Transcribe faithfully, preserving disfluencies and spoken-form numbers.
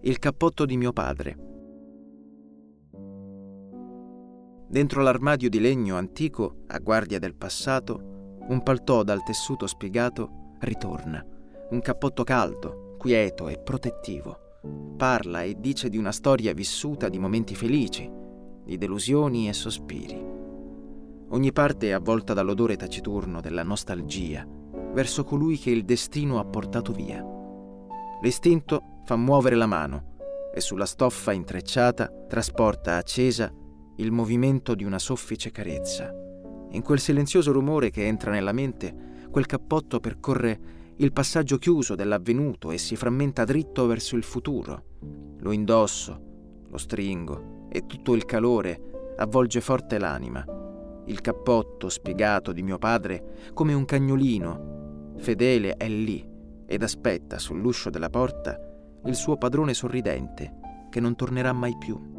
il cappotto di mio padre. Dentro l'armadio di legno antico, a guardia del passato, un paltò dal tessuto spiegato ritorna. Un cappotto caldo, quieto e protettivo. Parla e dice di una storia vissuta di momenti felici, di delusioni e sospiri. Ogni parte è avvolta dall'odore taciturno della nostalgia verso colui che il destino ha portato via. L'istinto fa muovere la mano e sulla stoffa intrecciata trasporta accesa il movimento di una soffice carezza. In quel silenzioso rumore che entra nella mente, quel cappotto percorre il passaggio chiuso dell'avvenuto e si frammenta dritto verso il futuro. Lo indosso, lo stringo e tutto il calore avvolge forte l'anima. Il cappotto spiegato di mio padre, come un cagnolino fedele, è lì ed aspetta sull'uscio della porta il suo padrone sorridente che non tornerà mai più.